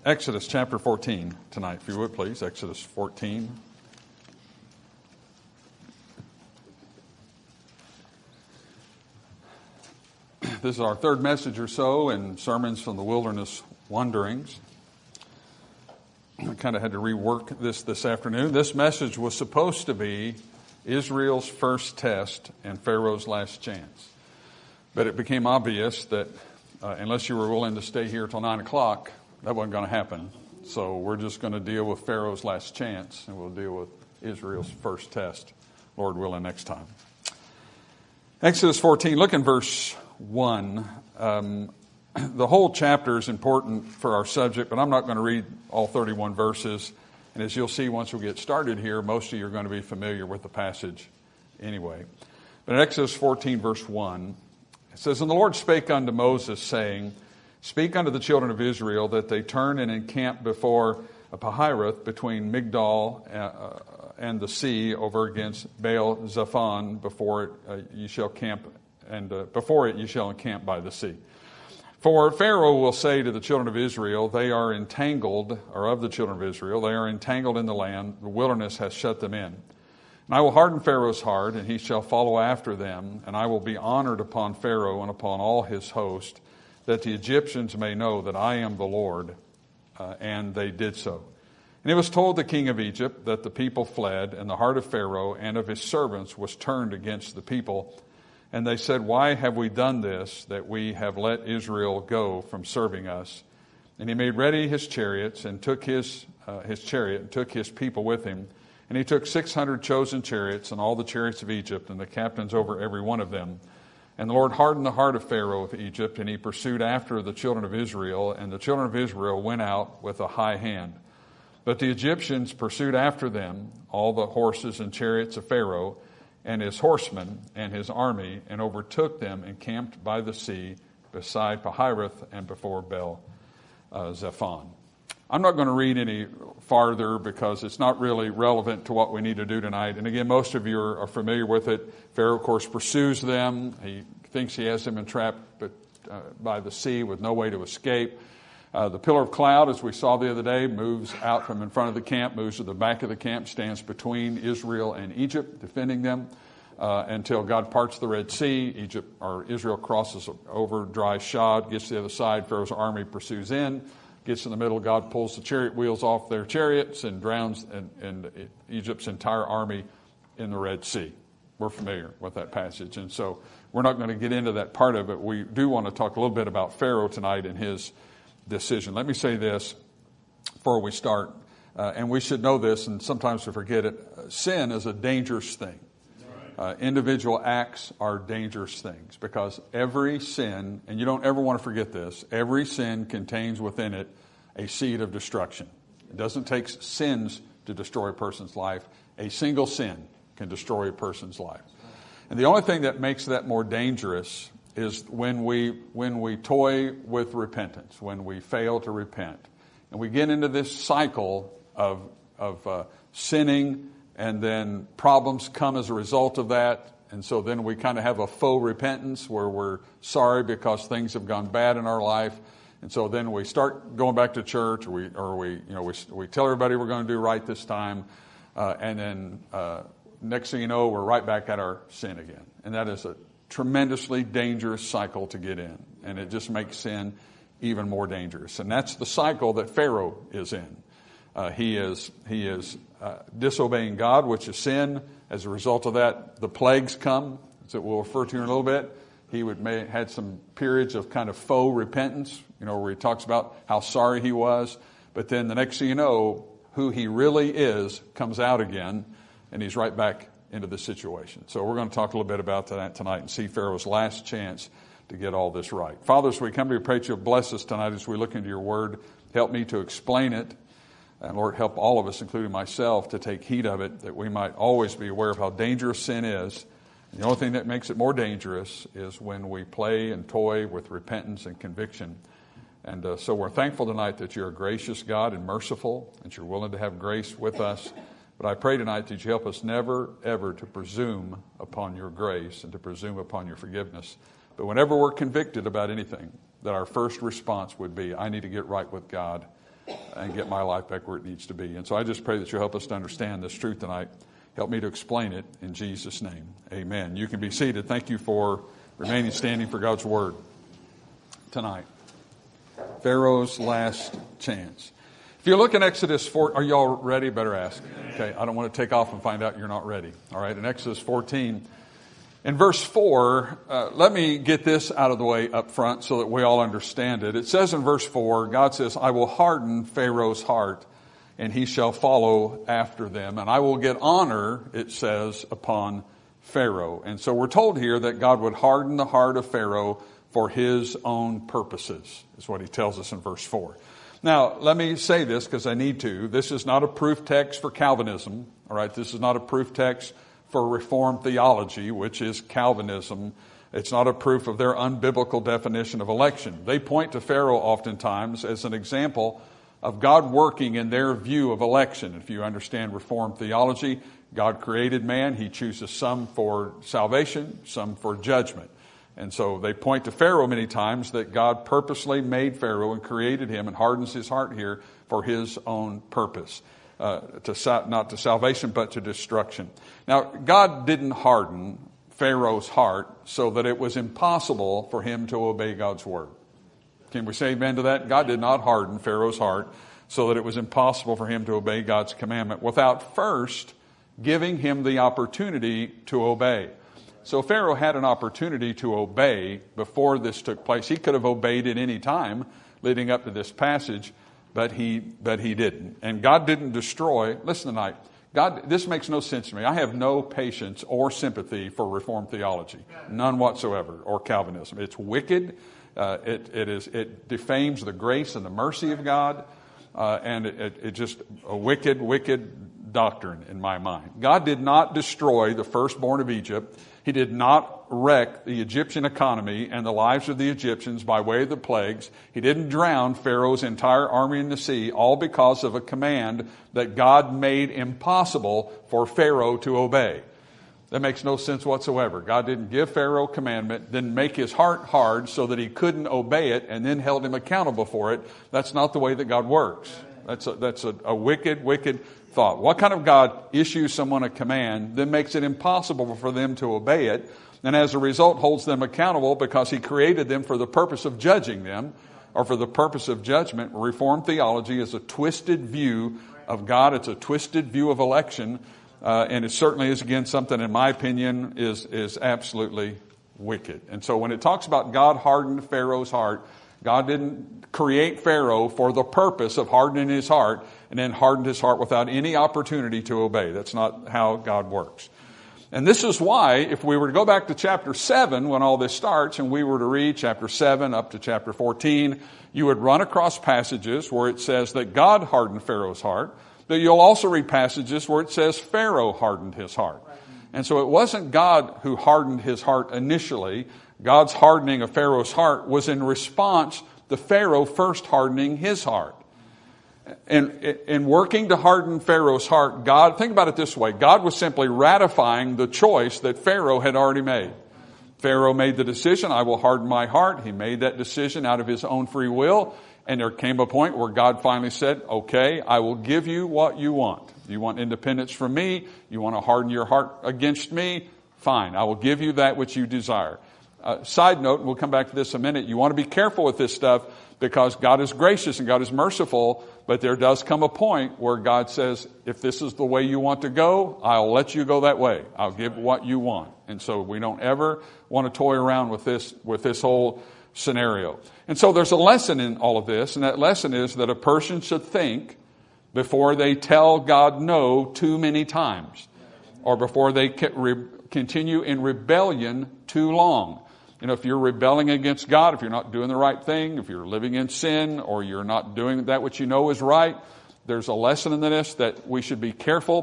Exodus chapter 14 tonight, if you would please. Exodus 14. This is our third message or so in Sermons from the Wilderness Wanderings. I kind of had to rework this afternoon. This message was supposed to be Israel's first test and Pharaoh's last chance. But it became obvious that unless you were willing to stay here till 9 o'clock, that wasn't going to happen. So we're just going to deal with Pharaoh's last chance, and we'll deal with Israel's first test, Lord willing, next time. Exodus 14, look in verse 1. The whole chapter is important for our subject, but I'm not going to read all 31 verses. And as you'll see once we get started here, most of you are going to be familiar with the passage anyway. But in Exodus 14, verse 1, it says, "And the Lord spake unto Moses, saying, Speak unto the children of Israel that they turn and encamp before Pihahiroth between Migdol and the sea over against Baal Zephon. Before it ye shall camp, and before it ye shall encamp by the sea. For Pharaoh will say to the children of Israel, they are entangled, or of the children of Israel, they are entangled in the land, the wilderness hath shut them in. And I will harden Pharaoh's heart, and he shall follow after them, and I will be honored upon Pharaoh and upon all his host, that the Egyptians may know that I am the Lord." And they did so. And it was told the king of Egypt that the people fled, and the heart of Pharaoh and of his servants was turned against the people. And they said, "Why have we done this, that we have let Israel go from serving us?" And he made ready his chariots, and took his chariot, and took his people with him. And he took 600 chosen chariots, and all the chariots of Egypt, and the captains over every one of them. And the Lord hardened the heart of Pharaoh of Egypt, and he pursued after the children of Israel, and the children of Israel went out with a high hand. But the Egyptians pursued after them, all the horses and chariots of Pharaoh, and his horsemen, and his army, and overtook them, and camped by the sea, beside Pihahiroth, and before Baal Zephon. I'm not going to read any farther because it's not really relevant to what we need to do tonight. And again, most of you are familiar with it. Pharaoh, of course, pursues them. He thinks he has them entrapped by the sea with no way to escape. The pillar of cloud, as we saw the other day, moves out from in front of the camp, moves to the back of the camp, stands between Israel and Egypt, defending them until God parts the Red Sea. Israel crosses over dry shod, gets to the other side. Pharaoh's army pursues in. Gets in the middle, God pulls the chariot wheels off their chariots and drowns Egypt's entire army in the Red Sea. We're familiar with that passage, and so we're not going to get into that part of it. We do want to talk a little bit about Pharaoh tonight and his decision. Let me say this before we start, and we should know this, and sometimes we forget it. Sin is a dangerous thing. Individual acts are dangerous things because every sin, and you don't ever want to forget this, every sin contains within it a seed of destruction. It doesn't take sins to destroy a person's life. A single sin can destroy a person's life. And the only thing that makes that more dangerous is when we toy with repentance, when we fail to repent. And we get into this cycle of sinning, and then problems come as a result of that. And so then we kind of have a faux repentance where we're sorry because things have gone bad in our life. And so then we start going back to church, or we tell everybody we're going to do right this time. And then next thing you know, we're right back at our sin again. And that is a tremendously dangerous cycle to get in. And it just makes sin even more dangerous. And that's the cycle that Pharaoh is in. He is disobeying God, which is sin. As a result of that, the plagues come, that we'll refer to in a little bit. He had some periods of kind of faux repentance, where he talks about how sorry he was. But then the next thing you know, who he really is comes out again, and he's right back into the situation. So we're going to talk a little bit about that tonight and see Pharaoh's last chance to get all this right. Father, as we come to you, pray that you'll bless us tonight as we look into your word. Help me to explain it. And Lord, help all of us, including myself, to take heed of it, that we might always be aware of how dangerous sin is. And the only thing that makes it more dangerous is when we play and toy with repentance and conviction. And so we're thankful tonight that you're a gracious God and merciful, that you're willing to have grace with us. But I pray tonight that you help us never, ever to presume upon your grace and to presume upon your forgiveness. But whenever we're convicted about anything, that our first response would be, I need to get right with God. and get my life back where it needs to be. And so I just pray that you'll help us to understand this truth tonight. Help me to explain it in Jesus' name. Amen. You can be seated. Thank you for remaining standing for God's word tonight. Pharaoh's last chance. If you look in Exodus 4, are you all ready? Better ask. Okay, I don't want to take off and find out you're not ready. All right, in Exodus 14, in verse 4, let me get this out of the way up front so that we all understand it. It says in verse 4, God says, I will harden Pharaoh's heart, and he shall follow after them. And I will get honor, it says, upon Pharaoh. And so we're told here that God would harden the heart of Pharaoh for his own purposes, is what he tells us in verse 4. Now, let me say this because I need to. This is not a proof text for Calvinism, all right? This is not a proof text for Reformed theology, which is Calvinism. It's not a proof of their unbiblical definition of election. They point to Pharaoh oftentimes as an example of God working in their view of election. If you understand Reformed theology, God created man. He chooses some for salvation, some for judgment. And so they point to Pharaoh many times that God purposely made Pharaoh and created him and hardens his heart here for his own purpose, not to salvation but to destruction. Now, God didn't harden Pharaoh's heart so that it was impossible for him to obey God's word. Can we say amen to that? God did not harden Pharaoh's heart so that it was impossible for him to obey God's commandment without first giving him the opportunity to obey. So Pharaoh had an opportunity to obey before this took place. He could have obeyed at any time leading up to this passage, but he didn't. And God didn't destroy. Listen tonight. God, this makes no sense to me. I have no patience or sympathy for Reformed theology, none whatsoever, or Calvinism. It's wicked. It defames the grace and the mercy of God, and it just a wicked doctrine in my mind. God did not destroy the firstborn of Egypt. He did not wreck the Egyptian economy and the lives of the Egyptians by way of the plagues. He didn't drown Pharaoh's entire army in the sea, all because of a command that God made impossible for Pharaoh to obey. That makes no sense whatsoever. God didn't give Pharaoh a commandment, then make his heart hard so that he couldn't obey it, and then held him accountable for it. That's not the way that God works. That's a wicked thought. What kind of God issues someone a command, then makes it impossible for them to obey it, and as a result holds them accountable because he created them for the purpose of judging them, or for the purpose of judgment? Reformed theology is a twisted view of God. It's a twisted view of election. And it certainly is, again, something, in my opinion, is absolutely wicked. And so when it talks about God hardened Pharaoh's heart, God didn't create Pharaoh for the purpose of hardening his heart and then hardened his heart without any opportunity to obey. That's not how God works. And this is why, if we were to go back to chapter 7 when all this starts, and we were to read chapter 7 up to chapter 14, you would run across passages where it says that God hardened Pharaoh's heart. But you'll also read passages where it says Pharaoh hardened his heart. And so it wasn't God who hardened his heart initially. God's hardening of Pharaoh's heart was in response to Pharaoh first hardening his heart. And in working to harden Pharaoh's heart, God, think about it this way, God was simply ratifying the choice that Pharaoh had already made. Pharaoh made the decision, I will harden my heart. He made that decision out of his own free will. And there came a point where God finally said, okay, I will give you what you want. You want independence from me? You want to harden your heart against me? Fine, I will give you that which you desire. Side note, and we'll come back to this in a minute, you want to be careful with this stuff because God is gracious and God is merciful, but there does come a point where God says, if this is the way you want to go, I'll let you go that way. I'll give what you want. And so we don't ever want to toy around with this whole scenario. And so there's a lesson in all of this, and that lesson is that a person should think before they tell God no too many times, or before they continue in rebellion too long. You know, if you're rebelling against God, if you're not doing the right thing, if you're living in sin, or you're not doing that which you know is right, there's a lesson in this that we should be careful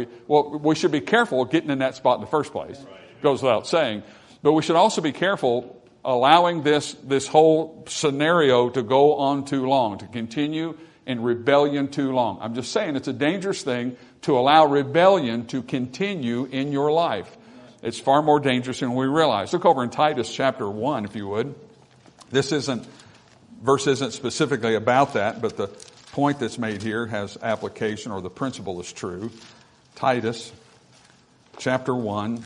we should be careful getting in that spot in the first place. Goes without saying. But we should also be careful allowing this whole scenario to go on too long, to continue in rebellion too long. I'm just saying it's a dangerous thing to allow rebellion to continue in your life. It's far more dangerous than we realize. Look over in Titus chapter 1, if you would. Verse isn't specifically about that, but the point that's made here has application, or the principle is true. Titus chapter 1.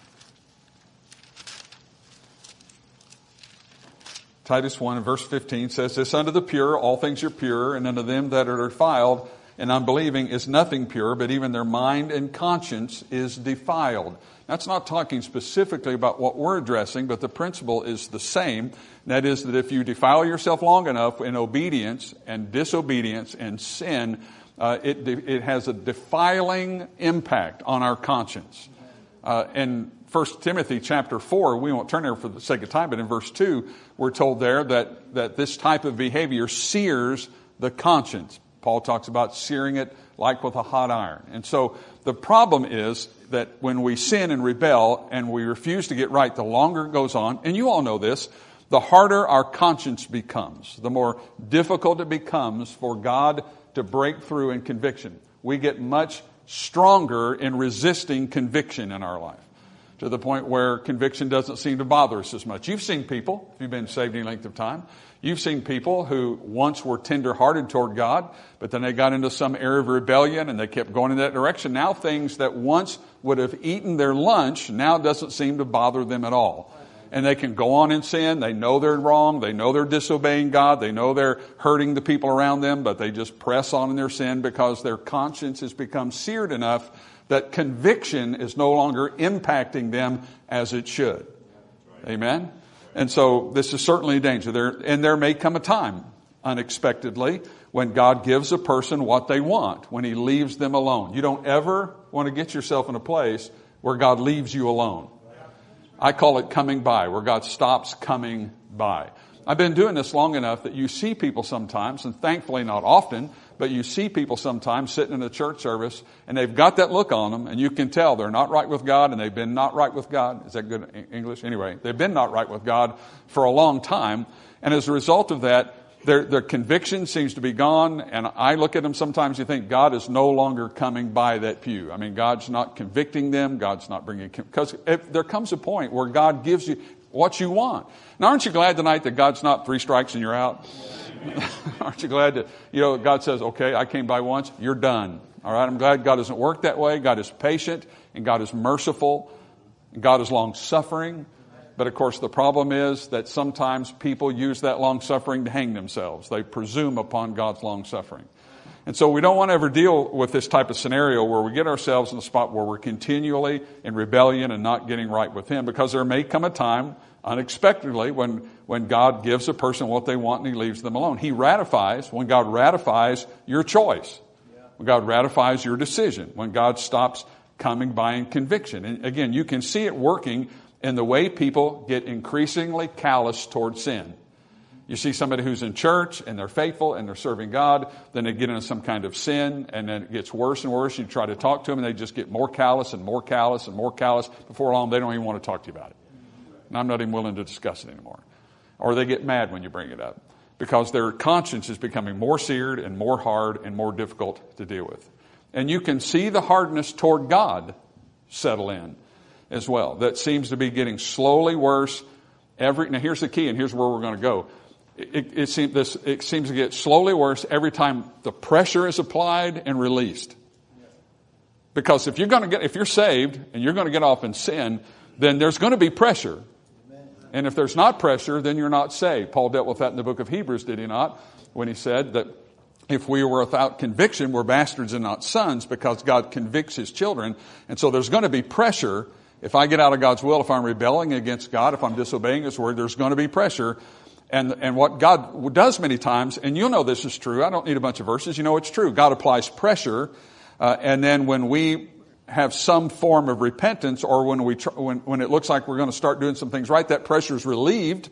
Titus 1 and verse 15 says this, unto the pure all things are pure, and unto them that are defiled and unbelieving is nothing pure, but even their mind and conscience is defiled. That's not talking specifically about what we're addressing, but the principle is the same. That is that if you defile yourself long enough in obedience and disobedience and sin, it has a defiling impact on our conscience. In 1 Timothy chapter 4, we won't turn there for the sake of time, but in verse 2, we're told there that this type of behavior sears the conscience. Paul talks about searing it like with a hot iron. And so the problem is that when we sin and rebel and we refuse to get right, the longer it goes on, and you all know this, the harder our conscience becomes, the more difficult it becomes for God to break through in conviction. We get much stronger in resisting conviction in our life, to the point where conviction doesn't seem to bother us as much. You've seen people, if you've been saved any length of time, you've seen people who once were tender-hearted toward God, but then they got into some area of rebellion and they kept going in that direction. Now things that once would have eaten their lunch now doesn't seem to bother them at all. And they can go on in sin. They know they're wrong. They know they're disobeying God. They know they're hurting the people around them, but they just press on in their sin because their conscience has become seared enough that conviction is no longer impacting them as it should. Amen? And so this is certainly a danger. There may come a time, unexpectedly, when God gives a person what they want, when He leaves them alone. You don't ever want to get yourself in a place where God leaves you alone. I call it coming by, where God stops coming by. I've been doing this long enough that you see people sometimes, and thankfully not often, but you see people sometimes sitting in a church service and they've got that look on them and you can tell they're not right with God and they've been not right with God. Is that good English? Anyway, they've been not right with God for a long time. And as a result of that, their conviction seems to be gone. And I look at them sometimes, you think God is no longer coming by that pew. I mean, God's not convicting them. God's not bringing, because there comes a point where God gives you what you want. Now, aren't you glad tonight that God's not 3 strikes and you're out? Aren't you glad that, God says, okay, I came by once, you're done. All right, I'm glad God doesn't work that way. God is patient and God is merciful and God is long-suffering. But of course, the problem is that sometimes people use that long-suffering to hang themselves. They presume upon God's long-suffering. And so we don't want to ever deal with this type of scenario where we get ourselves in a spot where we're continually in rebellion and not getting right with Him, because there may come a time unexpectedly when God gives a person what they want and He leaves them alone. When God ratifies your choice, when God ratifies your decision, when God stops coming by in conviction. And again, you can see it working in the way people get increasingly callous toward sin. You see somebody who's in church and they're faithful and they're serving God, then they get into some kind of sin and then it gets worse and worse. You try to talk to them and they just get more callous and more callous and more callous. Before long, they don't even want to talk to you about it. And I'm not even willing to discuss it anymore. Or they get mad when you bring it up because their conscience is becoming more seared and more hard and more difficult to deal with. And you can see the hardness toward God settle in as well. That seems to be getting slowly worse. Now here's the key, and here's where we're going to go. It seems to get slowly worse every time the pressure is applied and released. Because if you're saved and you're going to get off in sin, then there's going to be pressure. And if there's not pressure, then you're not saved. Paul dealt with that in the book of Hebrews, did he not? When he said that if we were without conviction, we're bastards and not sons, because God convicts His children. And so there's going to be pressure. If I get out of God's will, if I'm rebelling against God, if I'm disobeying His word, there's going to be pressure. And what God does many times, and you'll know this is true. I don't need a bunch of verses. You know it's true. God applies pressure. And then when we have some form of repentance, or when it looks like we're going to start doing some things right, that pressure is relieved.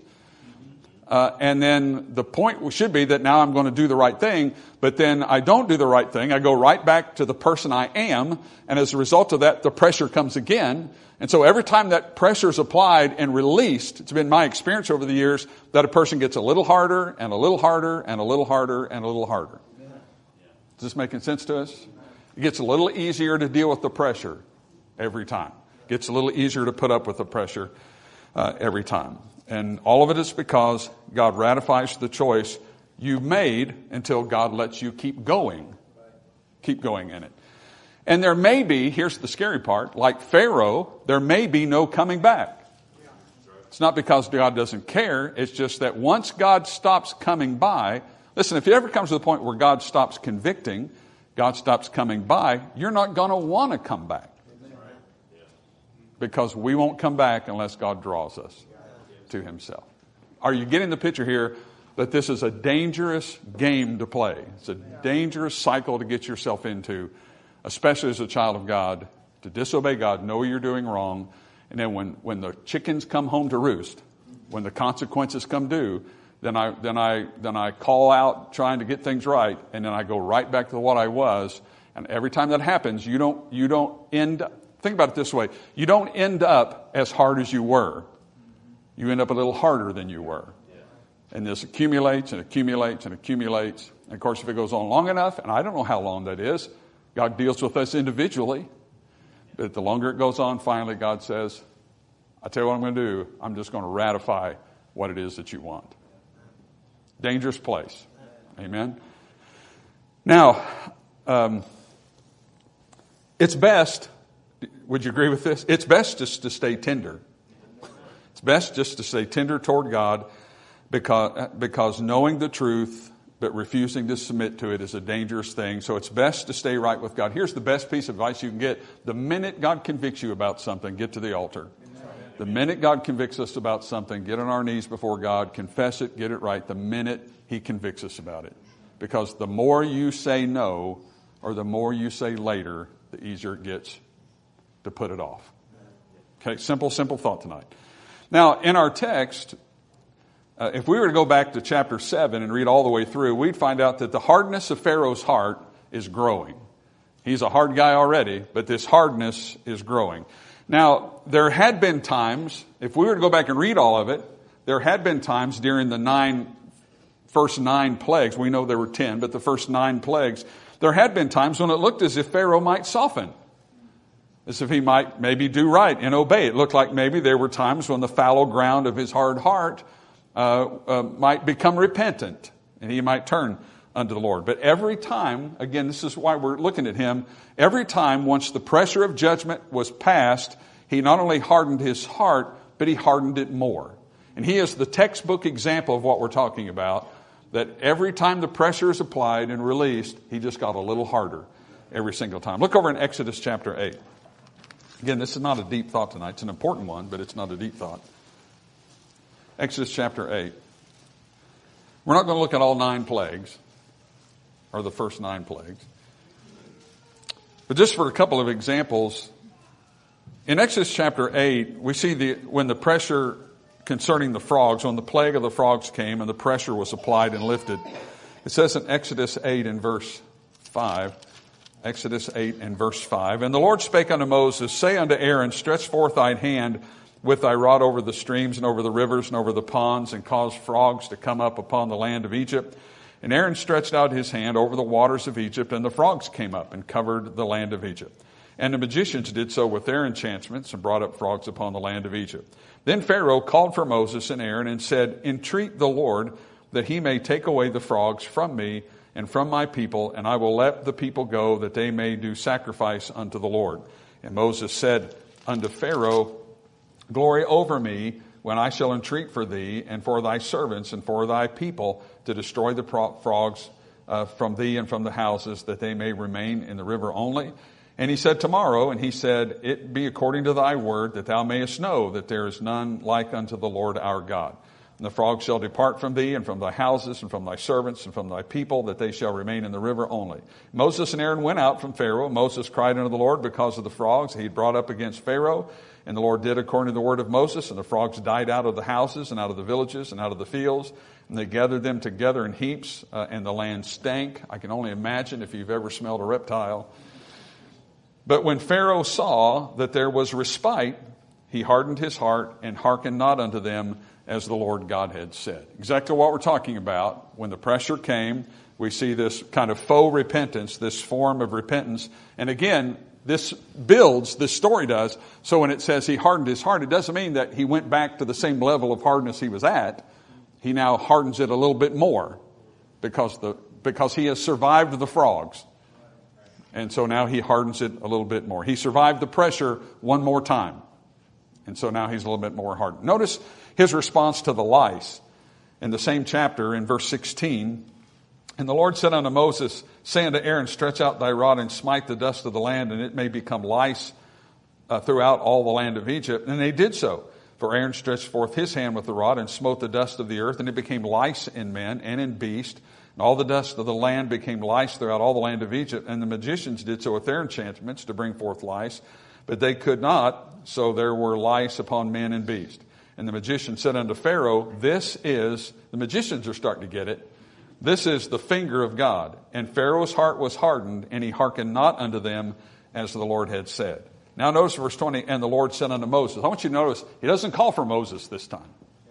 And then the point should be that now I'm going to do the right thing, but then I don't do the right thing. I go right back to the person I am, and as a result of that, the pressure comes again. And so every time that pressure is applied and released, it's been my experience over the years that a person gets a little harder and a little harder and a little harder and a little harder. Is this making sense to us? It gets a little easier to deal with the pressure every time. It gets a little easier to put up with the pressure every time. And all of it is because God ratifies the choice you've made until God lets you keep going. Keep going in it. And there may be, here's the scary part, like Pharaoh, there may be no coming back. It's not because God doesn't care. It's just that once God stops coming by, listen, if it ever comes to the point where God stops convicting, God stops coming by, you're not going to want to come back. Because we won't come back unless God draws us to himself. Are you getting the picture here that this is a dangerous game to play? It's a dangerous cycle to get yourself into, especially as a child of God, to disobey God, know you're doing wrong, and then when the chickens come home to roost, when the consequences come due, then I call out trying to get things right, and then I go right back to what I was. And every time that happens, you don't end up, think about it this way, you don't end up as hard as you were. You end up a little harder than you were. And this accumulates and accumulates and accumulates. And of course, if it goes on long enough, and I don't know how long that is, God deals with us individually. But the longer it goes on, finally God says, I tell you what I'm going to do. I'm just going to ratify what it is that you want. Dangerous place. Amen. Now, it's best, would you agree with this? It's best just to stay tender. It's best just to stay tender toward God because knowing the truth but refusing to submit to it is a dangerous thing. So it's best to stay right with God. Here's the best piece of advice you can get. The minute God convicts you about something, get to the altar. The minute God convicts us about something, get on our knees before God, confess it, get it right the minute he convicts us about it. Because the more you say no, or the more you say later, the easier it gets to put it off. Okay, simple thought tonight. Now, in our text, if we were to go back to chapter 7 and read all the way through, we'd find out that the hardness of Pharaoh's heart is growing. He's a hard guy already, but this hardness is growing. Now, there had been times, if we were to go back and read all of it, there had been times during the first 9 plagues, we know there were 10, but the first 9 plagues, there had been times when it looked as if Pharaoh might soften. As if he might maybe do right and obey. It looked like maybe there were times when the fallow ground of his hard heart might become repentant, and he might turn unto the Lord. But every time, again, this is why we're looking at him, every time once the pressure of judgment was passed, he not only hardened his heart, but he hardened it more. And he is the textbook example of what we're talking about, that every time the pressure is applied and released, he just got a little harder every single time. Look over in Exodus chapter 8. Again, this is not a deep thought tonight. It's an important one, but it's not a deep thought. Exodus chapter 8. We're not going to look at all 9 plagues, or the first 9 plagues. But just for a couple of examples, in Exodus chapter 8, we see when the pressure concerning the frogs, when the plague of the frogs came and the pressure was applied and lifted. It says in Exodus 8 and verse 5, Exodus 8 and verse 5, And the Lord spake unto Moses, Say unto Aaron, Stretch forth thine hand with thy rod over the streams and over the rivers and over the ponds, and cause frogs to come up upon the land of Egypt. And Aaron stretched out his hand over the waters of Egypt, and the frogs came up and covered the land of Egypt. And the magicians did so with their enchantments and brought up frogs upon the land of Egypt. Then Pharaoh called for Moses and Aaron and said, Entreat the Lord that he may take away the frogs from me and from my people, and I will let the people go that they may do sacrifice unto the Lord. And Moses said unto Pharaoh, Glory over me when I shall entreat for thee and for thy servants and for thy people to destroy the frogs from thee and from the houses, that they may remain in the river only. And he said, Tomorrow, and he said, It be according to thy word, that thou mayest know that there is none like unto the Lord our God. And the frogs shall depart from thee and from thy houses and from thy servants and from thy people, that they shall remain in the river only. Moses and Aaron went out from Pharaoh. Moses cried unto the Lord because of the frogs he had brought up against Pharaoh. And the Lord did according to the word of Moses, and the frogs died out of the houses and out of the villages and out of the fields. And they gathered them together in heaps, and the land stank. I can only imagine if you've ever smelled a reptile. But when Pharaoh saw that there was respite, he hardened his heart and hearkened not unto them, as the Lord God had said. Exactly what we're talking about. When the pressure came, we see this kind of faux repentance, this form of repentance. And again, this story does. So when it says he hardened his heart, it doesn't mean that he went back to the same level of hardness he was at. He now hardens it a little bit more. because he has survived the frogs. And so now he hardens it a little bit more. He survived the pressure one more time. And so now he's a little bit more hardened. Notice his response to the lice in the same chapter in verse 16. And the Lord said unto Moses, say unto Aaron, stretch out thy rod and smite the dust of the land, and it may become lice throughout all the land of Egypt. And they did so. For Aaron stretched forth his hand with the rod and smote the dust of the earth, and it became lice in men and in beast. And all the dust of the land became lice throughout all the land of Egypt. And the magicians did so with their enchantments to bring forth lice, but they could not. So there were lice upon men and beast. And the magician said unto Pharaoh, the magicians are starting to get it. This is the finger of God. And Pharaoh's heart was hardened, and he hearkened not unto them as the Lord had said. Now notice verse 20, and the Lord said unto Moses. I want you to notice, he doesn't call for Moses this time,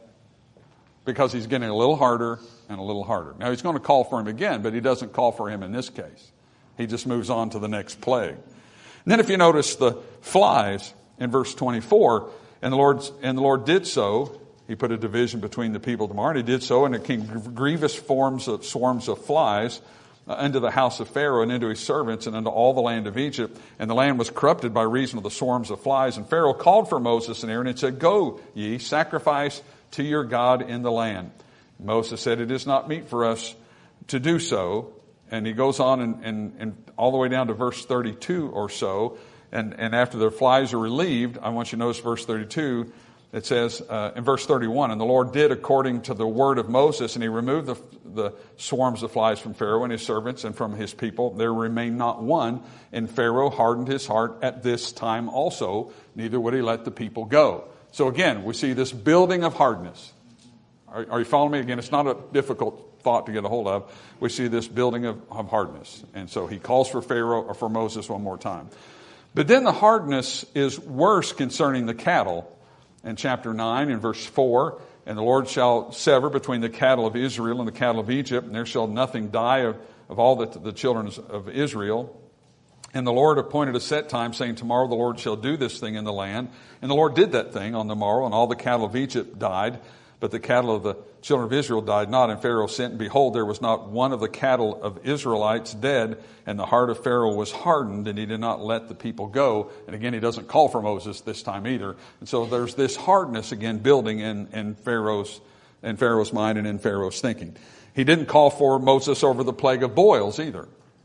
because he's getting a little harder and a little harder. Now he's going to call for him again, but he doesn't call for him in this case. He just moves on to the next plague. And then if you notice the flies in verse 24, and the Lord did so. He put a division between the people tomorrow, and he did so, and it came grievous swarms of flies into the house of Pharaoh and into his servants and into all the land of Egypt. And the land was corrupted by reason of the swarms of flies. And Pharaoh called for Moses and Aaron and said, go ye, sacrifice to your God in the land. Moses said, it is not meet for us to do so. And he goes on and all the way down to verse 32 or so. And after the flies are relieved, I want you to notice verse 32. It says in verse 31, and the Lord did according to the word of Moses, and he removed the swarms of flies from Pharaoh and his servants and from his people. There remained not one, and Pharaoh hardened his heart at this time also, neither would he let the people go. So again, we see this building of hardness. Are you following me? Again, it's not a difficult thought to get a hold of. We see this building of hardness. And so he calls for Pharaoh or for Moses one more time. But then the hardness is worse concerning the cattle. In chapter 9, in verse 4, and the Lord shall sever between the cattle of Israel and the cattle of Egypt, and there shall nothing die of all the children of Israel. And the Lord appointed a set time, saying, tomorrow the Lord shall do this thing in the land. And the Lord did that thing on the morrow, and all the cattle of Egypt died, but the cattle of the children of Israel died not. And Pharaoh sent, and behold, there was not one of the cattle of Israelites dead. And the heart of Pharaoh was hardened, and he did not let the people go. And again, he doesn't call for Moses this time either. And so there's this hardness again building in Pharaoh's mind and in Pharaoh's thinking. He didn't call for Moses over the plague of boils either.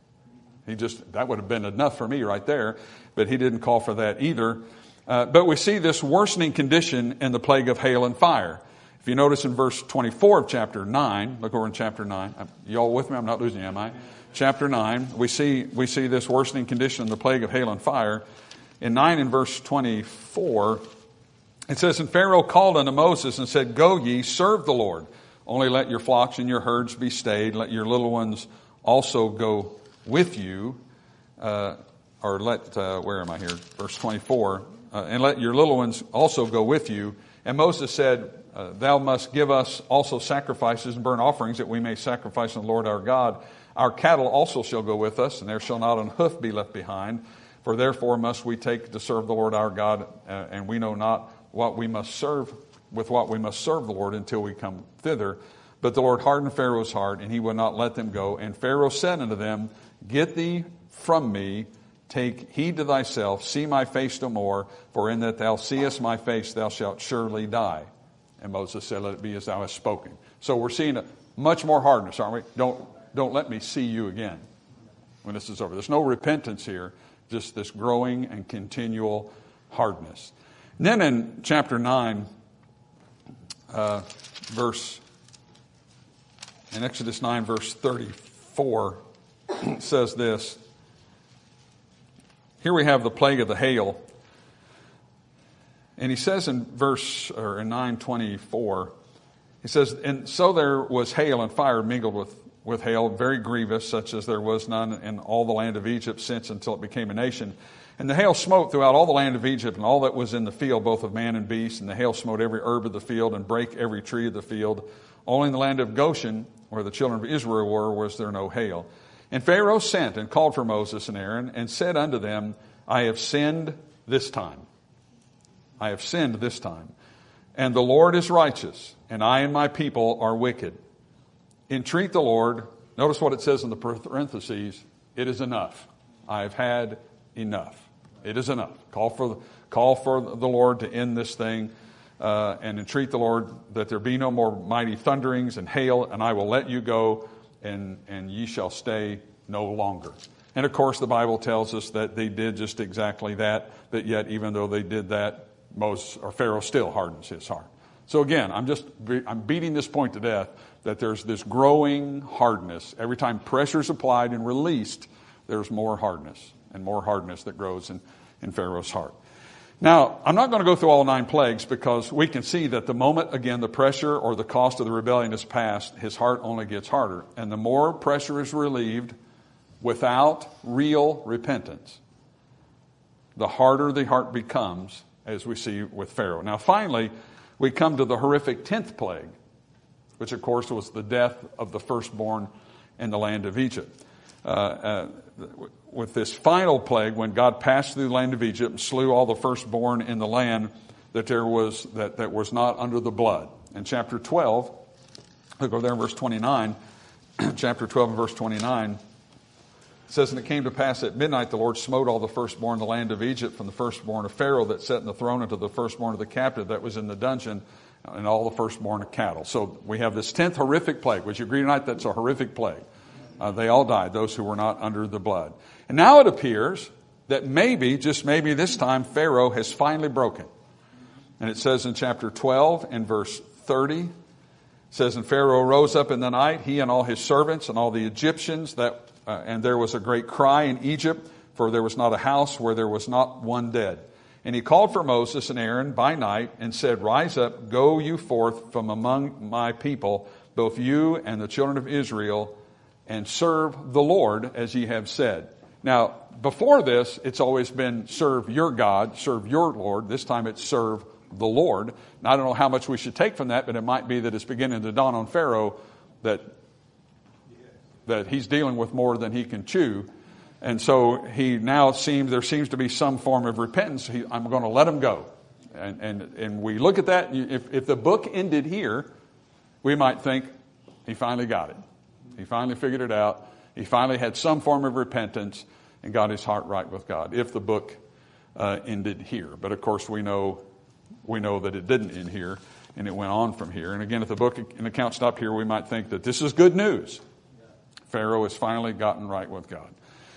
That would have been enough for me right there. But he didn't call for that either. But we see this worsening condition in the plague of hail and fire. If you notice in verse 24 of chapter 9, look over in chapter 9. You all with me? I'm not losing you, am I? Chapter 9, we see this worsening condition in the plague of hail and fire. In 9 and verse 24, it says, and Pharaoh called unto Moses and said, go ye, serve the Lord. Only let your flocks and your herds be stayed. Let your little ones also go with you. Where am I here? Verse 24. And let your little ones also go with you. And Moses said, thou must give us also sacrifices and burnt offerings, that we may sacrifice unto the Lord our God. Our cattle also shall go with us, and there shall not an hoof be left behind. For therefore must we take to serve the Lord our God, and we know not what we must serve the Lord until we come thither. But the Lord hardened Pharaoh's heart, and he would not let them go. And Pharaoh said unto them, get thee from me, take heed to thyself, see my face no more, for in that thou seest my face thou shalt surely die. And Moses said, let it be as thou hast spoken. So we're seeing a much more hardness, aren't we? Don't let me see you again when this is over. There's no repentance here, just this growing and continual hardness. And then in chapter 9, in Exodus 9, verse 34, it says this. Here we have the plague of the hail. And he says in 9:24, he says, and so there was hail and fire mingled with hail, very grievous, such as there was none in all the land of Egypt since until it became a nation. And the hail smote throughout all the land of Egypt and all that was in the field, both of man and beast. And the hail smote every herb of the field and brake every tree of the field. Only in the land of Goshen, where the children of Israel were, was there no hail. And Pharaoh sent and called for Moses and Aaron and said unto them, I have sinned this time. I have sinned this time. And the Lord is righteous, and I and my people are wicked. entreat the Lord. Notice what it says in the parentheses. It is enough. I've had enough. It is enough. Call for the Lord to end this thing and entreat the Lord that there be no more mighty thunderings and hail, and I will let you go, and ye shall stay no longer. And of course, the Bible tells us that they did just exactly that, but yet even though they did that, Pharaoh still hardens his heart. So again, I'm beating this point to death, that there's this growing hardness. Every time pressure is applied and released, there's more hardness and more hardness that grows in Pharaoh's heart. Now, I'm not going to go through all 9 plagues, because we can see that the moment, again, the pressure or the cost of the rebellion is passed, his heart only gets harder. And the more pressure is relieved without real repentance, the harder the heart becomes, as we see with Pharaoh. Now, finally, we come to the horrific 10th plague, which, of course, was the death of the firstborn in the land of Egypt. With this final plague, when God passed through the land of Egypt and slew all the firstborn in the land that was not under the blood. In chapter 12, look over there in verse 29, chapter 12 and verse 29, it says, "And it came to pass at midnight the Lord smote all the firstborn in the land of Egypt, from the firstborn of Pharaoh that sat in the throne unto the firstborn of the captive that was in the dungeon, and all the firstborn of cattle." So we have this 10th horrific plague. Would you agree tonight that's a horrific plague? They all died, those who were not under the blood. And now it appears that maybe, just maybe this time, Pharaoh has finally broken. And it says in chapter 12 and verse 30, it says, "And Pharaoh rose up in the night, he and all his servants and all the Egyptians, and there was a great cry in Egypt, for there was not a house where there was not one dead. And he called for Moses and Aaron by night and said, Rise up, go you forth from among my people, both you and the children of Israel, and serve the Lord as ye have said." Now, before this, it's always been serve your God, serve your Lord. This time it's serve the Lord. Now, I don't know how much we should take from that, but it might be that it's beginning to dawn on Pharaoh that he's dealing with more than he can chew. And so there seems to be some form of repentance. I'm going to let him go. And we look at that. If the book ended here, we might think he finally got it. He finally figured it out. He finally had some form of repentance and got his heart right with God, if the book ended here. But of course, we know that it didn't end here, and it went on from here. And again, if the book and account stopped here, we might think that this is good news. Pharaoh has finally gotten right with God.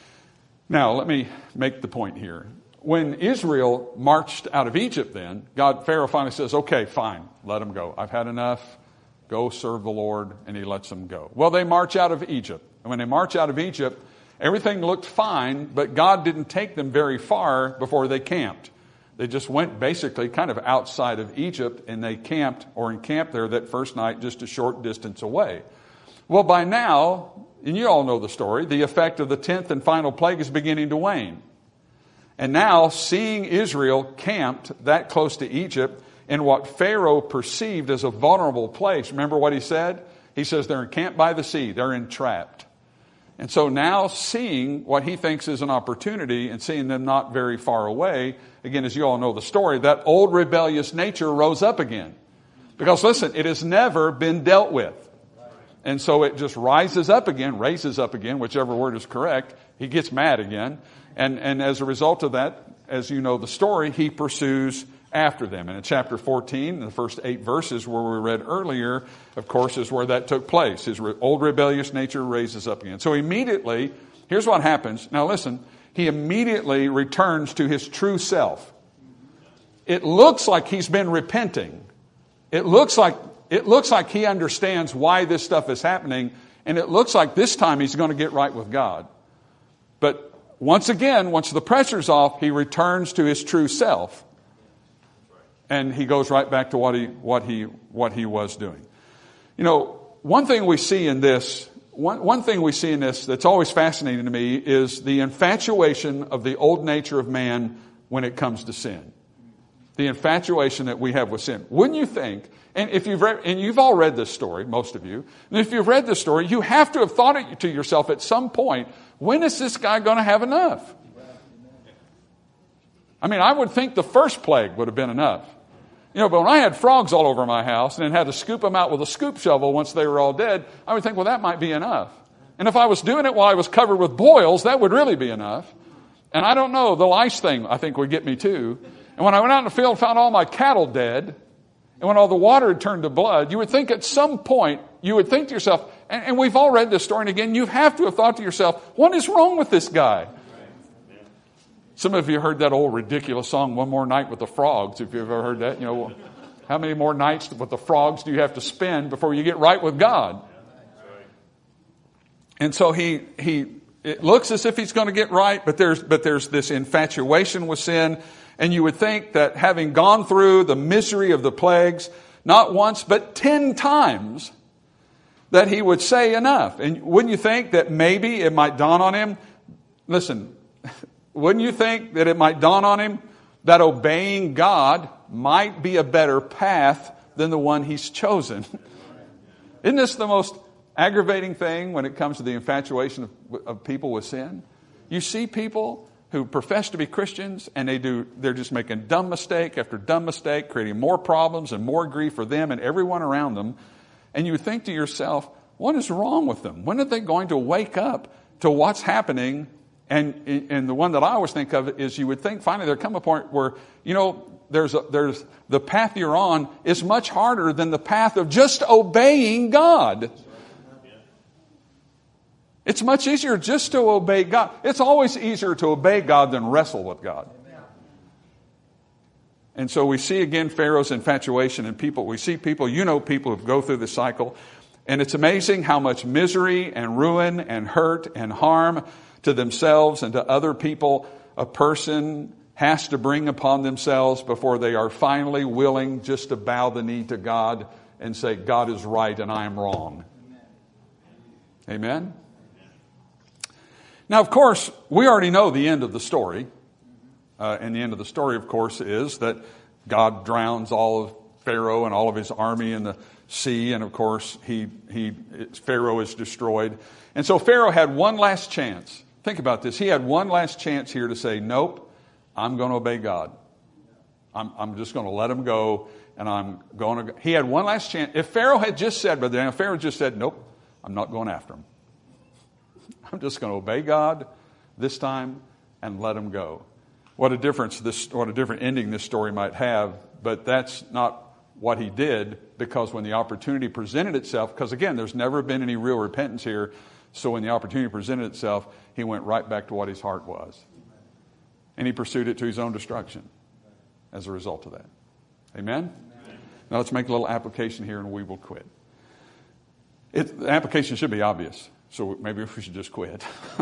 Now, let me make the point here. When Israel marched out of Egypt then, Pharaoh finally says, okay, fine, let them go. I've had enough. Go serve the Lord, and he lets them go. Well, they march out of Egypt. And when they march out of Egypt, everything looked fine, but God didn't take them very far before they camped. They just went basically kind of outside of Egypt, and they encamped there that first night just a short distance away. Well, by now, and you all know the story, the effect of the 10th and final plague is beginning to wane. And now, seeing Israel camped that close to Egypt, in what Pharaoh perceived as a vulnerable place. Remember what he said? He says they're encamped by the sea. They're entrapped. And so now seeing what he thinks is an opportunity and seeing them not very far away, again, as you all know the story, that old rebellious nature rose up again. Because listen, it has never been dealt with. And so it just raises up again, whichever word is correct. He gets mad again. And as a result of that, as you know the story, he pursues after them. And in chapter 14, the first 8 verses where we read earlier, of course, is where that took place. His old rebellious nature raises up again. So immediately, here's what happens. Now listen, he immediately returns to his true self. It looks like he's been repenting. It looks like he understands why this stuff is happening. And it looks like this time he's going to get right with God. But once again, once the pressure's off, he returns to his true self. And he goes right back to what he was doing. You know, one thing we see in this that's always fascinating to me is the infatuation of the old nature of man when it comes to sin. The infatuation that we have with sin. Wouldn't you think? And you've all read this story, most of you. And if you've read this story, you have to have thought to yourself at some point, when is this guy going to have enough? I mean, I would think the first plague would have been enough. But when I had frogs all over my house and then had to scoop them out with a scoop shovel once they were all dead, I would think, well, that might be enough. And if I was doing it while I was covered with boils, that would really be enough. And I don't know, the lice thing I think would get me too. And when I went out in the field and found all my cattle dead, and when all the water had turned to blood, you would think at some point, you would think to yourself, and we've all read this story, and again, you have to have thought to yourself, what is wrong with this guy? Some of you heard that old ridiculous song, One More Night with the Frogs, if you've ever heard that. How many more nights with the frogs do you have to spend before you get right with God? And so it looks as if he's going to get right, but there's this infatuation with sin. And you would think that having gone through the misery of the plagues, not once, but 10 times, that he would say enough. And wouldn't you think that maybe it might dawn on him? Listen, wouldn't you think that it might dawn on him that obeying God might be a better path than the one he's chosen? Isn't this the most aggravating thing when it comes to the infatuation of people with sin? You see people who profess to be Christians and they're just making dumb mistake after dumb mistake, creating more problems and more grief for them and everyone around them. And you think to yourself, what is wrong with them? When are they going to wake up to what's happening? And the one that I always think of is you would think finally there come a point where, there's the path you're on is much harder than the path of just obeying God. It's much easier just to obey God. It's always easier to obey God than wrestle with God. And so we see again Pharaoh's infatuation in people. We see people who go through the cycle. And it's amazing how much misery and ruin and hurt and harm to themselves and to other people a person has to bring upon themselves before they are finally willing just to bow the knee to God and say, God is right and I am wrong. Amen? Now, of course, we already know the end of the story. And the end of the story, of course, is that God drowns all of Pharaoh and all of his army in the sea. And, of course, Pharaoh is destroyed. And so Pharaoh had one last chance. Think about this. He had one last chance here to say, nope, I'm going to obey God. I'm just going to let him go. And I'm going to... He had one last chance. If Pharaoh had just said, Brother Daniel, Pharaoh just said, nope, I'm not going after him. I'm just going to obey God this time and let him go. What a different ending this story might have, but that's not what he did, because when the opportunity presented itself, because again, there's never been any real repentance here, so when the opportunity presented itself, he went right back to what his heart was. And he pursued it to his own destruction as a result of that. Amen? Now let's make a little application here and we will quit. The application should be obvious. So maybe we should just quit.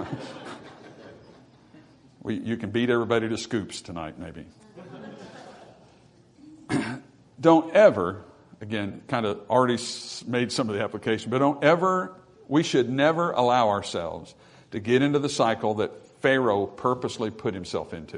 You can beat everybody to scoops tonight, maybe. Don't ever, again, kind of already made some of the application, but we should never allow ourselves to get into the cycle that Pharaoh purposely put himself into.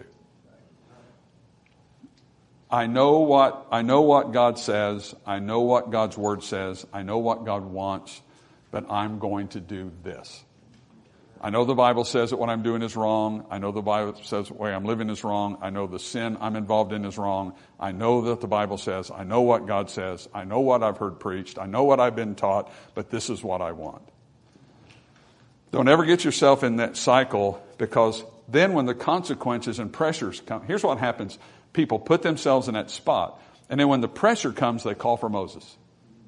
I know what God says. I know what God's word says. I know what God wants. But I'm going to do this. I know the Bible says that what I'm doing is wrong. I know the Bible says the way I'm living is wrong. I know the sin I'm involved in is wrong. I know that the Bible says. I know what God says. I know what I've heard preached. I know what I've been taught, but this is what I want. Don't ever get yourself in that cycle, because then when the consequences and pressures come, here's what happens. People put themselves in that spot. And then when the pressure comes, they call for Moses.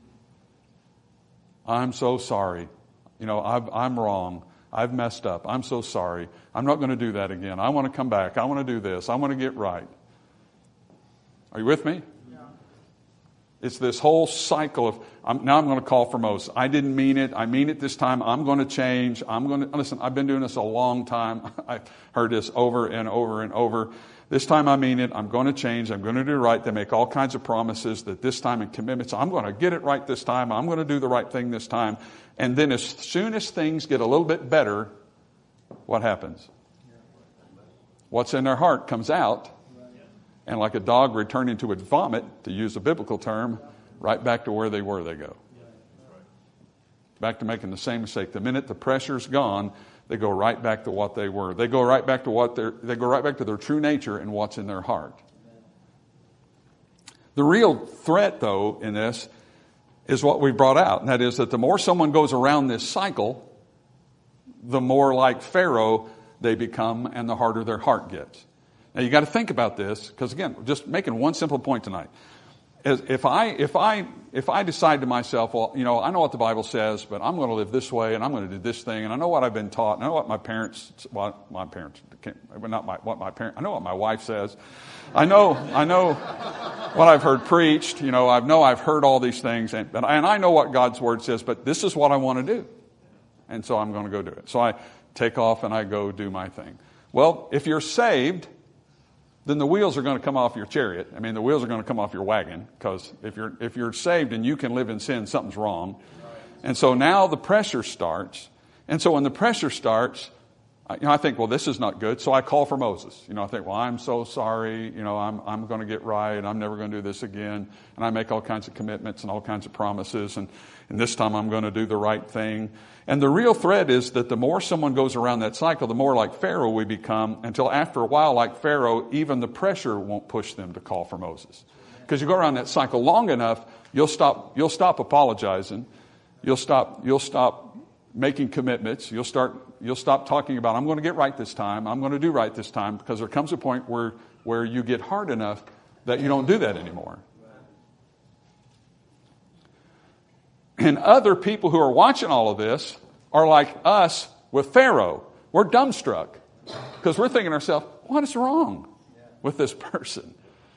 I'm so sorry. I'm wrong. I've messed up. I'm so sorry. I'm not going to do that again. I want to come back. I want to do this. I want to get right. Are you with me? Yeah. It's this whole cycle of, now I'm going to call for Moses. I didn't mean it. I mean it this time. I'm going to change. Listen, I've been doing this a long time. I've heard this over and over and over. This time I mean it. I'm going to change. I'm going to do right. They make all kinds of promises that this time and commitments. I'm going to get it right this time. I'm going to do the right thing this time. And then as soon as things get a little bit better, what happens? What's in their heart comes out. And like a dog returning to its vomit, to use a biblical term, right back to where they were they go. Back to making the same mistake. The minute the pressure's gone, they go right back to what they were. They go right back to their true nature and what's in their heart. The real threat, though, in this is what we brought out, and that is that the more someone goes around this cycle, the more like Pharaoh they become and the harder their heart gets. Now, you got to think about this, because, again, just making one simple point tonight. If I decide to myself, well, you know, I know what the Bible says, but I'm going to live this way, and I'm going to do this thing, and I know what I've been taught, and I know what I know what my wife says. I know what I've heard preached. You know, I've heard all these things, and I know what God's Word says, but this is what I want to do, and so I'm going to go do it. So I take off and I go do my thing. Well, if you're saved, then the wheels are going to come off your chariot. I mean, the wheels are going to come off your wagon, because if you're saved and you can live in sin, something's wrong. And so now the pressure starts. And so when the pressure starts, I think, well, this is not good. So I call for Moses. You know, I think, well, I'm so sorry. You know, I'm going to get right. I'm never going to do this again. And I make all kinds of commitments and all kinds of promises. And this time I'm going to do the right thing. And the real threat is that the more someone goes around that cycle, the more like Pharaoh we become, until after a while, like Pharaoh, even the pressure won't push them to call for Moses. Because you go around that cycle long enough, you'll stop apologizing. You'll stop making commitments. You'll stop talking about, I'm going to get right this time. I'm going to do right this time, because there comes a point where you get hard enough that you don't do that anymore. And other people who are watching all of this are like us with Pharaoh. We're dumbstruck, because we're thinking to ourselves, what is wrong with this person?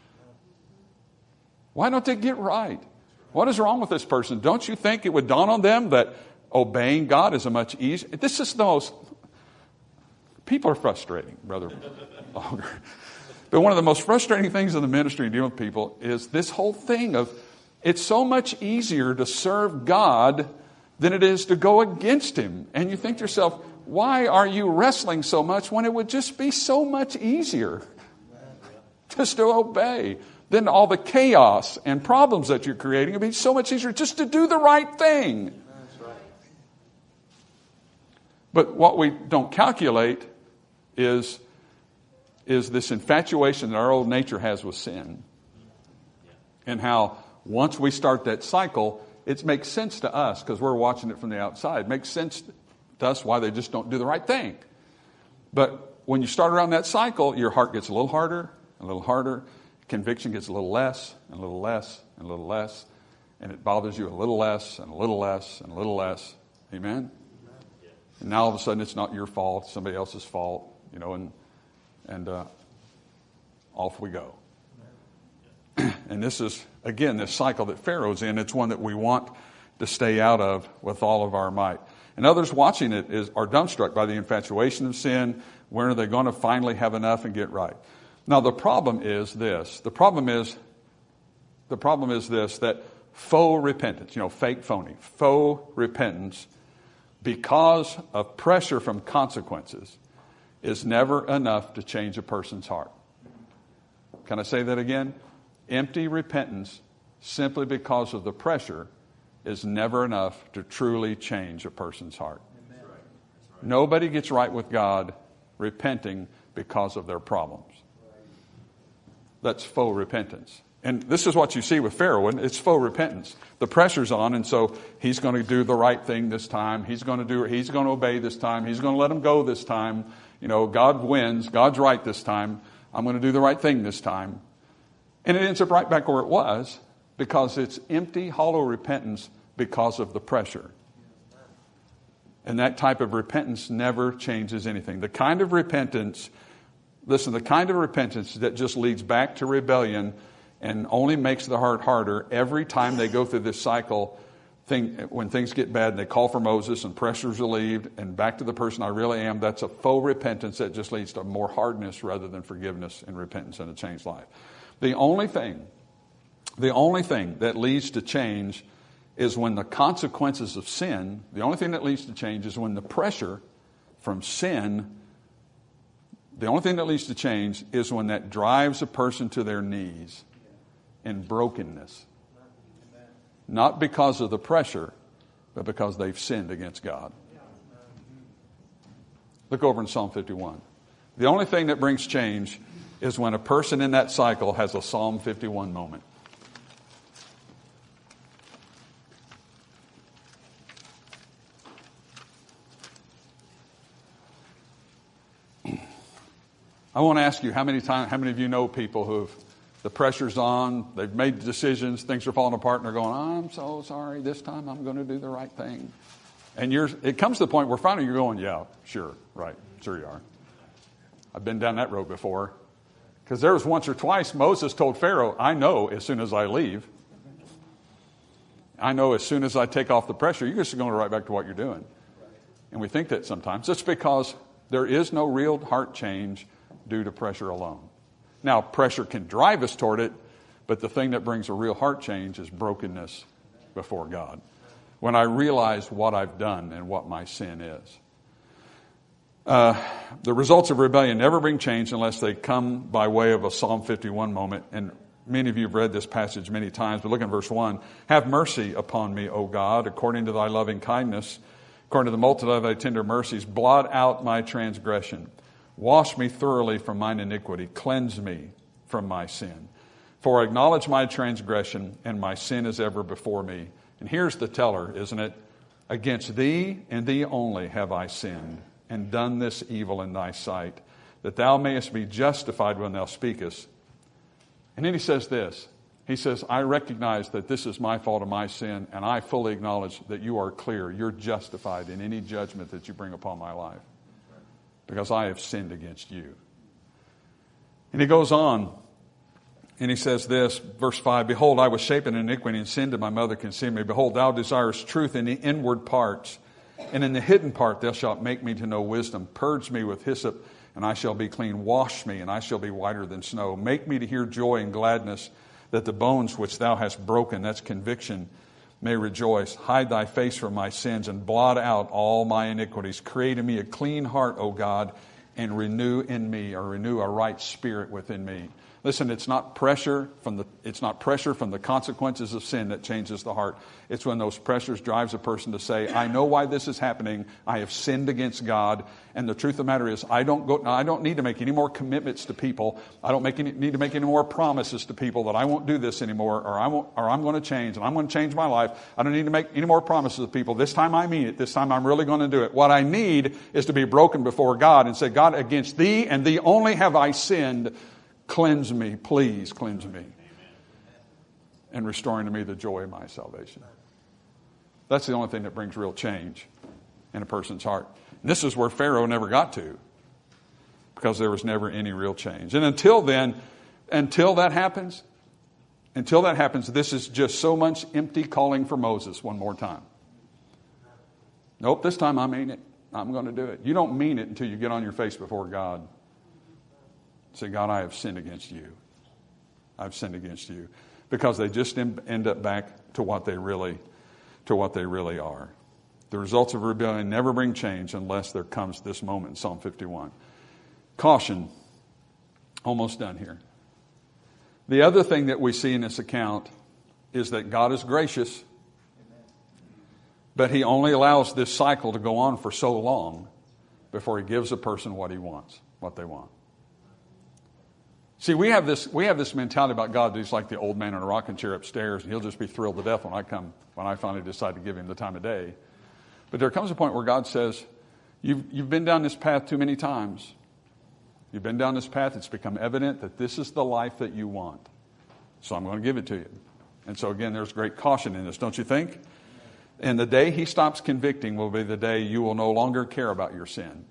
Why don't they get right? What is wrong with this person? Don't you think it would dawn on them that obeying God is a much easier? This is the most... People are frustrating, Brother Auger. But one of the most frustrating things in the ministry and dealing with people is this whole thing of, it's so much easier to serve God than it is to go against Him. And you think to yourself, why are you wrestling so much when it would just be so much easier just to obey? Then all the chaos and problems that you're creating, it'd be so much easier just to do the right thing. That's right. But what we don't calculate is this infatuation that our old nature has with sin. And how once we start that cycle, it makes sense to us, because we're watching it from the outside. It makes sense to us why they just don't do the right thing. But when you start around that cycle, your heart gets a little harder, a little harder. Conviction gets a little less, and a little less, and a little less. And it bothers you a little less, and a little less, and a little less. Amen? And now all of a sudden it's not your fault, it's somebody else's fault. You know, and off we go. And this is, again, this cycle that Pharaoh's in. It's one that we want to stay out of with all of our might. And others watching it are dumbstruck by the infatuation of sin. When are they going to finally have enough and get right? Now, the problem is this. The problem is this, that faux repentance, fake, phony, faux repentance, because of pressure from consequences, is never enough to change a person's heart. Can I say that again? Empty repentance, simply because of the pressure, is never enough to truly change a person's heart. Amen. That's right. Nobody gets right with God repenting because of their problems. That's faux repentance. And this is what you see with Pharaoh. It's faux repentance. The pressure's on, and so he's going to do the right thing this time. He's going to obey this time. He's going to let him go this time. God wins. God's right this time. I'm going to do the right thing this time. And it ends up right back where it was, because it's empty, hollow repentance because of the pressure. And that type of repentance never changes anything. The kind of repentance that just leads back to rebellion and only makes the heart harder every time they go through this cycle, when things get bad and they call for Moses and pressure's relieved and back to the person I really am, that's a faux repentance that just leads to more hardness rather than forgiveness and repentance and a changed life. The only thing that leads to change is when the consequences of sin, the only thing that leads to change is when the pressure from sin, the only thing that leads to change is when that drives a person to their knees in brokenness. Not because of the pressure, but because they've sinned against God. Look over in Psalm 51. The only thing that brings change is when a person in that cycle has a Psalm 51 moment. I want to ask you, how many of you know people the pressure's on, they've made decisions, things are falling apart, and they're going, I'm so sorry, this time I'm going to do the right thing. And it comes to the point where finally you're going, yeah, sure, right, sure you are. I've been down that road before. Because there was once or twice Moses told Pharaoh, I know as soon as I leave, I know as soon as I take off the pressure, you're just going right back to what you're doing. And we think that sometimes. It's because there is no real heart change due to pressure alone. Now, pressure can drive us toward it, but the thing that brings a real heart change is brokenness before God. When I realize what I've done and what my sin is. The results of rebellion never bring change unless they come by way of a Psalm 51 moment. And many of you have read this passage many times, but look at verse 1. Have mercy upon me, O God, according to thy loving kindness, according to the multitude of thy tender mercies. Blot out my transgression. Wash me thoroughly from mine iniquity. Cleanse me from my sin. For I acknowledge my transgression, and my sin is ever before me. And here's the teller, isn't it? Against thee and thee only have I sinned, and done this evil in thy sight, that thou mayest be justified when thou speakest. And then he says this. He says, I recognize that this is my fault and my sin, and I fully acknowledge that you are clear. You're justified in any judgment that you bring upon my life, because I have sinned against you. And he goes on, and he says this, verse 5, Behold, I was shapen in iniquity, and sin did my mother conceive me. Behold, thou desirest truth in the inward parts, and in the hidden part thou shalt make me to know wisdom. Purge me with hyssop, and I shall be clean. Wash me, and I shall be whiter than snow. Make me to hear joy and gladness, that the bones which thou hast broken, that's conviction, may rejoice. Hide thy face from my sins, and blot out all my iniquities. Create in me a clean heart, O God, and renew a right spirit within me. Listen, it's not pressure from the consequences of sin that changes the heart. It's when those pressures drives a person to say, I know why this is happening. I have sinned against God. And the truth of the matter is, I don't need to make any more commitments to people. I don't need to make any more promises to people that I won't do this anymore, or I'm going to change, and I'm going to change my life. I don't need to make any more promises to people. This time I mean it. This time I'm really going to do it. What I need is to be broken before God and say, God, against thee and thee only have I sinned. Cleanse me, please cleanse me. And restoring to me the joy of my salvation. That's the only thing that brings real change in a person's heart. And this is where Pharaoh never got to, because there was never any real change. And until that happens, this is just so much empty calling for Moses one more time. Nope, this time I mean it. I'm going to do it. You don't mean it until you get on your face before God. Say, God, I have sinned against you. I've sinned against you. Because they just end up back to what they really are. The results of rebellion never bring change unless there comes this moment in Psalm 51. Caution. Almost done here. The other thing that we see in this account is that God is gracious, but He only allows this cycle to go on for so long before He gives a person what they want. See, we have this mentality about God that He's like the old man in a rocking chair upstairs, and He'll just be thrilled to death when I finally decide to give Him the time of day. But there comes a point where God says, you've been down this path too many times. You've been down this path. It's become evident that this is the life that you want. So I'm going to give it to you. And so again, there's great caution in this, don't you think? And the day He stops convicting will be the day you will no longer care about your sin.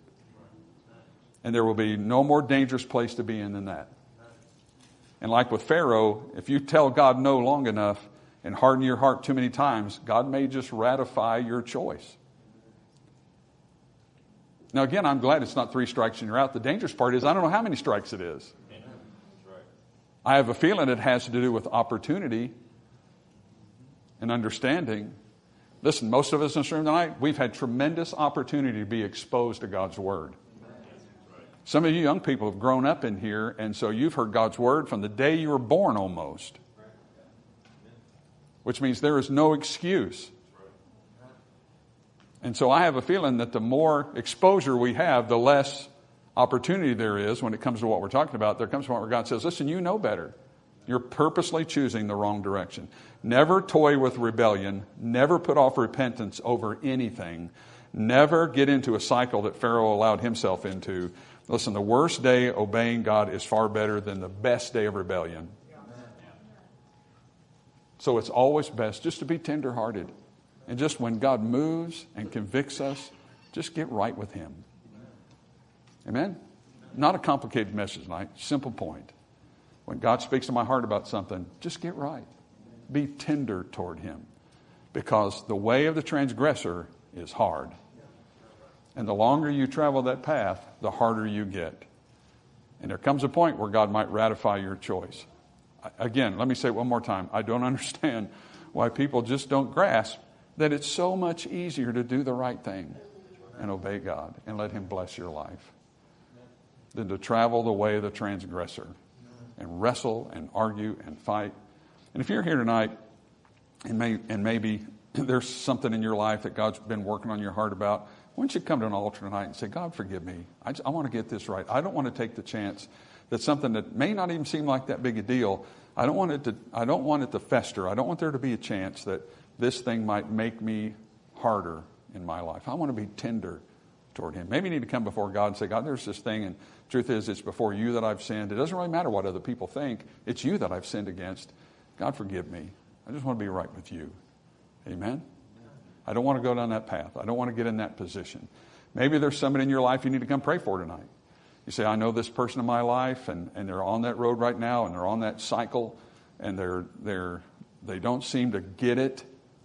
And there will be no more dangerous place to be in than that. And like with Pharaoh, if you tell God no long enough and harden your heart too many times, God may just ratify your choice. Now again, I'm glad it's not 3 strikes and you're out. The dangerous part is I don't know how many strikes it is. Amen. That's right. I have a feeling it has to do with opportunity and understanding. Listen, most of us in this room tonight, we've had tremendous opportunity to be exposed to God's Word. Some of you young people have grown up in here, and so you've heard God's Word from the day you were born almost. Which means there is no excuse. And so I have a feeling that the more exposure we have, the less opportunity there is when it comes to what we're talking about. There comes a point where God says, listen, you know better. You're purposely choosing the wrong direction. Never toy with rebellion. Never put off repentance over anything. Never get into a cycle that Pharaoh allowed himself into. Listen, the worst day obeying God is far better than the best day of rebellion. So it's always best just to be tenderhearted. And just when God moves and convicts us, just get right with Him. Amen? Not a complicated message tonight. Simple point. When God speaks to my heart about something, just get right. Be tender toward Him. Because the way of the transgressor is hard. And the longer you travel that path, the harder you get. And there comes a point where God might ratify your choice. Again, let me say it one more time. I don't understand why people just don't grasp that it's so much easier to do the right thing and obey God and let Him bless your life than to travel the way of the transgressor and wrestle and argue and fight. And if you're here tonight and maybe there's something in your life that God's been working on your heart about, why don't you come to an altar tonight and say, God, forgive me. I want to get this right. I don't want to take the chance that something that may not even seem like that big a deal, I don't want it to fester. I don't want there to be a chance that this thing might make me harder in my life. I want to be tender toward Him. Maybe you need to come before God and say, God, there's this thing, and the truth is it's before you that I've sinned. It doesn't really matter what other people think. It's you that I've sinned against. God, forgive me. I just want to be right with you. Amen? I don't want to go down that path. I don't want to get in that position. Maybe there's somebody in your life you need to come pray for tonight. You say, I know this person in my life, and they're on that road right now, and they're on that cycle, and they don't seem to get it,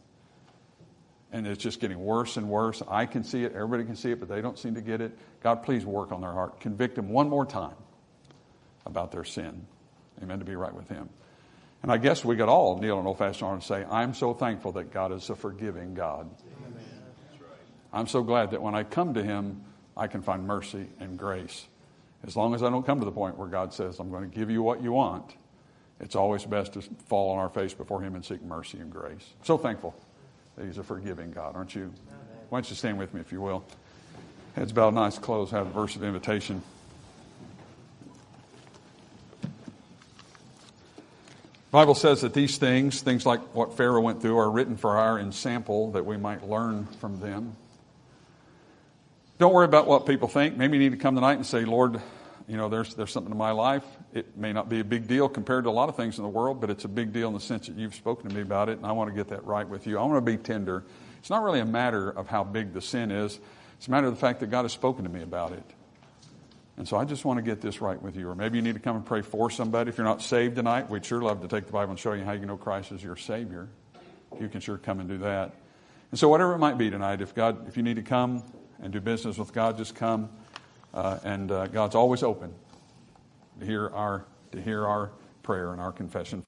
and it's just getting worse and worse. I can see it, everybody can see it, but they don't seem to get it. God, please work on their heart. Convict them one more time about their sin. Amen, to be right with Him. And I guess we could all kneel on old fashioned arms and say, I'm so thankful that God is a forgiving God. Amen. I'm so glad that when I come to Him, I can find mercy and grace. As long as I don't come to the point where God says, I'm going to give you what you want, it's always best to fall on our face before Him and seek mercy and grace. So thankful that He's a forgiving God, aren't you? Why don't you stand with me, if you will? Heads bowed, nice close, have a verse of invitation. The Bible says that these things like what Pharaoh went through, are written for our ensample, that we might learn from them. Don't worry about what people think. Maybe you need to come tonight and say, Lord, there's something in my life. It may not be a big deal compared to a lot of things in the world, but it's a big deal in the sense that you've spoken to me about it, and I want to get that right with you. I want to be tender. It's not really a matter of how big the sin is. It's a matter of the fact that God has spoken to me about it. And so I just want to get this right with you. Or maybe you need to come and pray for somebody. If you're not saved tonight, we'd sure love to take the Bible and show you how you know Christ is your Savior. You can sure come and do that. And so whatever it might be tonight, if you need to come and do business with God, just come. And God's always open to hear our prayer and our confession.